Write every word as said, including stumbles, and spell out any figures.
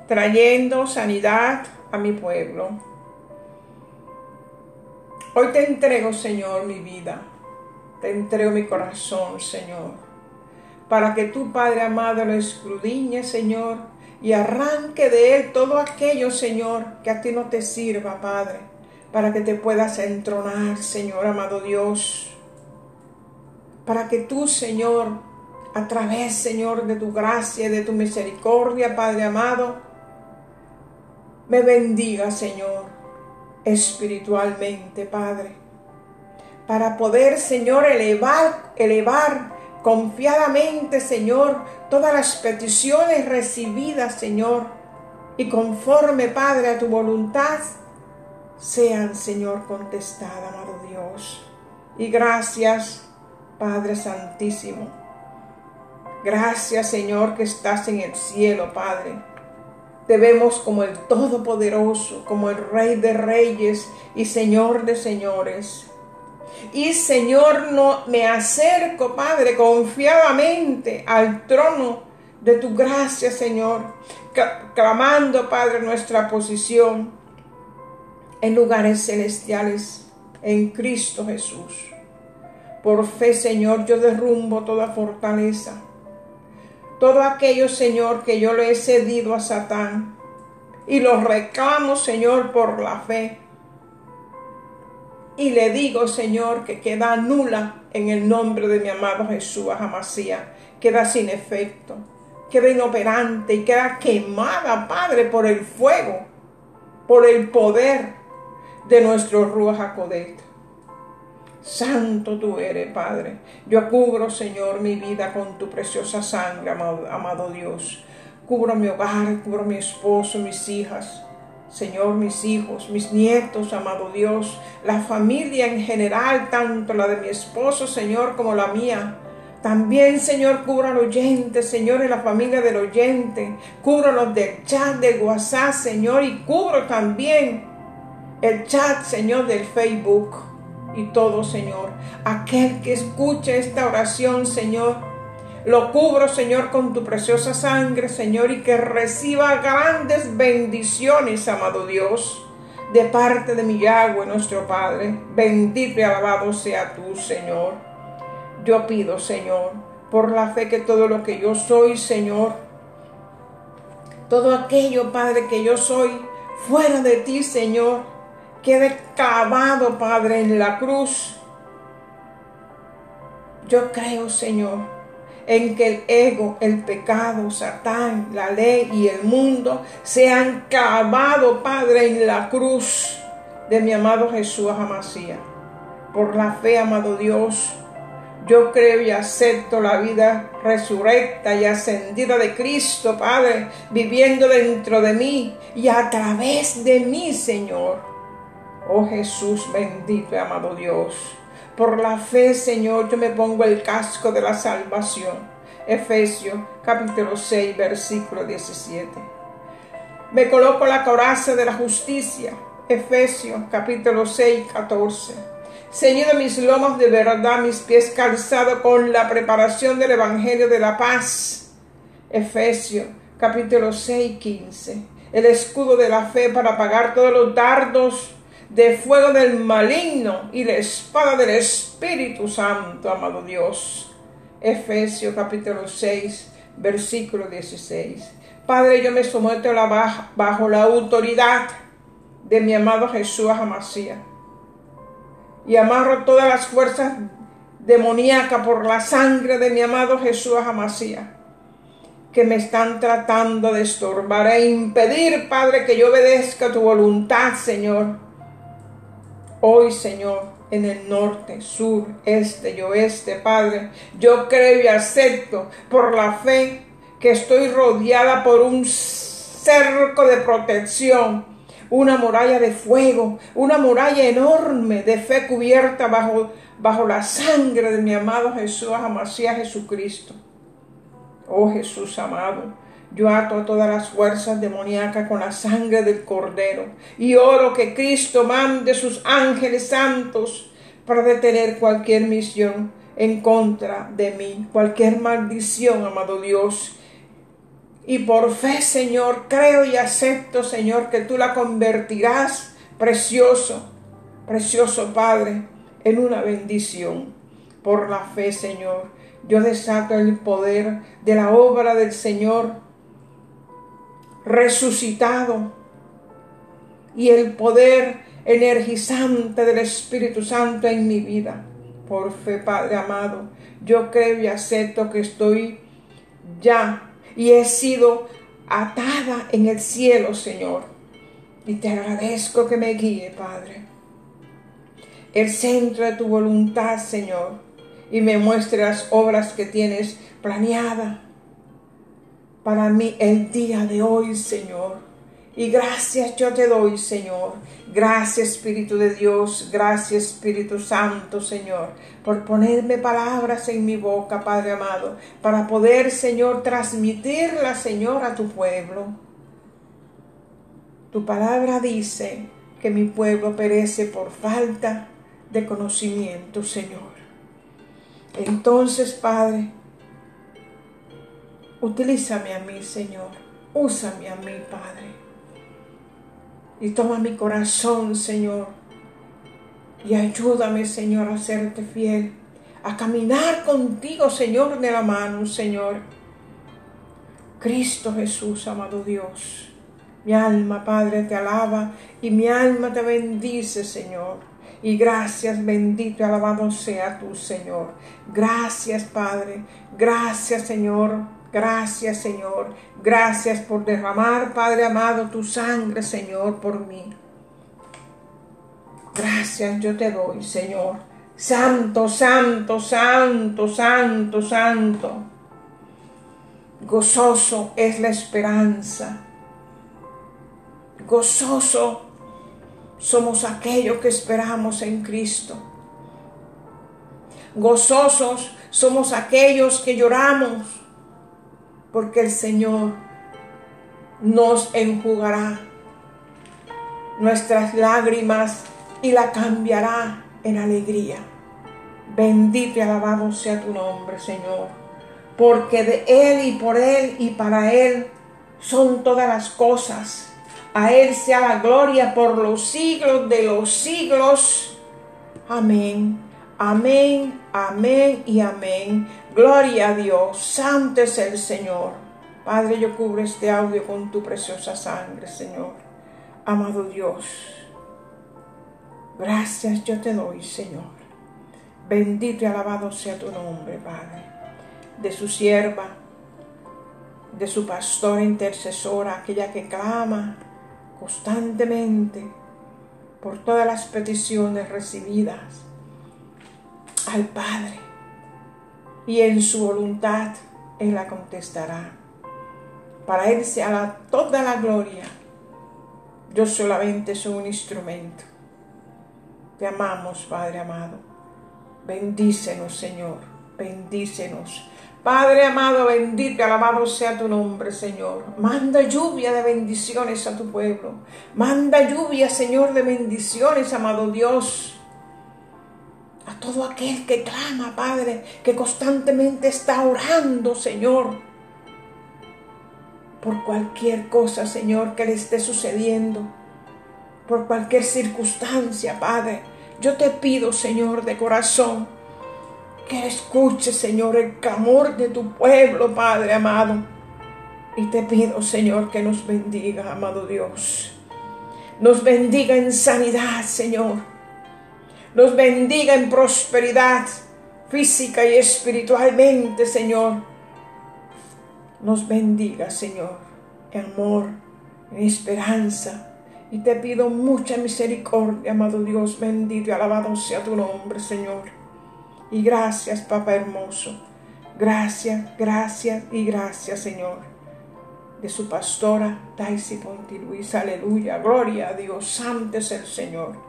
trayendo sanidad a mi pueblo. Hoy te entrego, Señor, mi vida. Te entrego mi corazón, Señor, para que tú, Padre amado, lo escudriñe, Señor, y arranque de él todo aquello, Señor, que a ti no te sirva, Padre, para que te puedas entronar, Señor, amado Dios, para que tú, Señor, a través, Señor, de tu gracia y de tu misericordia, Padre amado, me bendiga, Señor, espiritualmente, Padre, para poder, Señor, elevar, elevar confiadamente, Señor, todas las peticiones recibidas, Señor, y conforme, Padre, a tu voluntad, sean, Señor, contestadas, amado Dios. Y gracias, Padre Santísimo. Gracias, Señor, que estás en el cielo, Padre. Te vemos como el Todopoderoso, como el Rey de Reyes y Señor de Señores. Y, Señor, no me acerco, Padre, confiadamente al trono de tu gracia, Señor, clamando, Padre, nuestra posición en lugares celestiales en Cristo Jesús. Por fe, Señor, yo derrumbo toda fortaleza, todo aquello, Señor, que yo le he cedido a Satán, y lo reclamo, Señor, por la fe. Y le digo, Señor, que queda nula en el nombre de mi amado Jesús Amasías, queda sin efecto, queda inoperante y queda quemada, Padre, por el fuego, por el poder de nuestro Ruach HaKodesh. Santo tú eres, Padre. Yo cubro, Señor, mi vida con tu preciosa sangre, amado, amado Dios. Cubro mi hogar, cubro mi esposo, mis hijas, Señor, mis hijos, mis nietos, amado Dios, la familia en general, tanto la de mi esposo, Señor, como la mía. También, Señor, cubro al oyente, Señor, y la familia del oyente. Cubro los del chat del WhatsApp, Señor, y cubro también el chat, Señor, del Facebook. Y todo, Señor, aquel que escuche esta oración, Señor, lo cubro, Señor, con tu preciosa sangre, Señor, y que reciba grandes bendiciones, amado Dios, de parte de mi Yahweh, nuestro Padre. Bendito y alabado sea tú, Señor. Yo pido, Señor, por la fe, que todo lo que yo soy, Señor, todo aquello, Padre, que yo soy fuera de ti, Señor, quede clavado, Padre, en la cruz. Yo creo, Señor, en que el ego, el pecado, Satán, la ley y el mundo sean clavados, Padre, en la cruz de mi amado Jesús Amasías. Por la fe, amado Dios, yo creo y acepto la vida resurrecta y ascendida de Cristo, Padre, viviendo dentro de mí y a través de mí, Señor. Oh Jesús bendito y amado Dios, por la fe, Señor, yo me pongo el casco de la salvación. Efesios capítulo seis, versículo diecisiete. Me coloco la coraza de la justicia. Efesios capítulo seis, catorce. Ceñido mis lomos de verdad, mis pies calzados con la preparación del evangelio de la paz. Efesios capítulo seis, quince. El escudo de la fe para apagar todos los dardos de fuego del maligno y la espada del Espíritu Santo, amado Dios. Efesios capítulo seis, versículo dieciséis. Padre, yo me someto la baja, bajo la autoridad de mi amado Jesús Amasías, y amarro todas las fuerzas demoníacas por la sangre de mi amado Jesús Amasías, que me están tratando de estorbar e impedir, Padre, que yo obedezca tu voluntad, Señor. Hoy, Señor, en el norte, sur, este y oeste, Padre, yo creo y acepto por la fe que estoy rodeada por un cerco de protección, una muralla de fuego, una muralla enorme de fe cubierta bajo, bajo la sangre de mi amado Jesús Amasías Jesucristo. Oh Jesús amado, yo ato a todas las fuerzas demoníacas con la sangre del Cordero y oro que Cristo mande sus ángeles santos para detener cualquier misión en contra de mí, cualquier maldición, amado Dios, Y por fe, Señor, creo y acepto, Señor, que tú la convertirás, precioso, precioso Padre, en una bendición. Por la fe, Señor, yo desato el poder de la obra del Señor resucitado y el poder energizante del Espíritu Santo en mi vida. Por fe, Padre amado, yo creo y acepto que estoy ya y he sido atada en el cielo, Señor. Y te agradezco que me guíe, Padre, el centro de tu voluntad, Señor, y me muestre las obras que tienes planeadas para mí el día de hoy, Señor. Y gracias yo te doy, Señor. Gracias, Espíritu de Dios. Gracias, Espíritu Santo, Señor, por ponerme palabras en mi boca, Padre amado, para poder, Señor, transmitirla, Señor, a tu pueblo. Tu palabra dice que mi pueblo perece por falta de conocimiento, Señor. Entonces, Padre, utilízame a mí, Señor. Úsame a mí, Padre. Y toma mi corazón, Señor, y ayúdame, Señor, a serte fiel, a caminar contigo, Señor, de la mano, Señor. Cristo Jesús, amado Dios, mi alma, Padre, te alaba y mi alma te bendice, Señor. Y gracias, bendito y alabado sea tú, Señor. Gracias, Padre. Gracias, Señor. Gracias, Señor. Gracias por derramar, Padre amado, tu sangre, Señor, por mí. Gracias yo te doy, Señor. Santo, santo, santo, santo, santo. Gozoso es la esperanza. Gozoso somos aquellos que esperamos en Cristo. Gozosos somos aquellos que lloramos, porque el Señor nos enjugará nuestras lágrimas y la cambiará en alegría. Bendito y alabado sea tu nombre, Señor, porque de Él y por Él y para Él son todas las cosas. A Él sea la gloria por los siglos de los siglos. Amén. Amén, amén y amén. Gloria a Dios. Santo es el Señor. Padre, yo cubro este audio con tu preciosa sangre, Señor. Amado Dios, gracias yo te doy, Señor. Bendito y alabado sea tu nombre, Padre. De su sierva, de su pastora intercesora, aquella que clama constantemente por todas las peticiones recibidas al Padre, y en su voluntad Él la contestará. Para Él sea la, toda la gloria. Yo solamente soy un instrumento. Te amamos, Padre amado. Bendícenos, Señor. Bendícenos. Padre amado, bendito y alabado sea tu nombre, Señor. Manda lluvia de bendiciones a tu pueblo. Manda lluvia, Señor, de bendiciones, amado Dios, a todo aquel que clama, Padre, que constantemente está orando, Señor, por cualquier cosa, Señor, que le esté sucediendo, por cualquier circunstancia, Padre. Yo te pido, Señor, de corazón, que escuche, Señor, el clamor de tu pueblo, Padre amado. Y te pido, Señor, que nos bendiga, amado Dios. Nos bendiga en sanidad, Señor. Nos bendiga en prosperidad física y espiritualmente, Señor. Nos bendiga, Señor, en amor, en esperanza. Y te pido mucha misericordia, amado Dios, bendito y alabado sea tu nombre, Señor. Y gracias, Papá hermoso. Gracias, gracias y gracias, Señor. De su pastora, Daisy Ponti Luis, aleluya, gloria a Dios, santo es el Señor.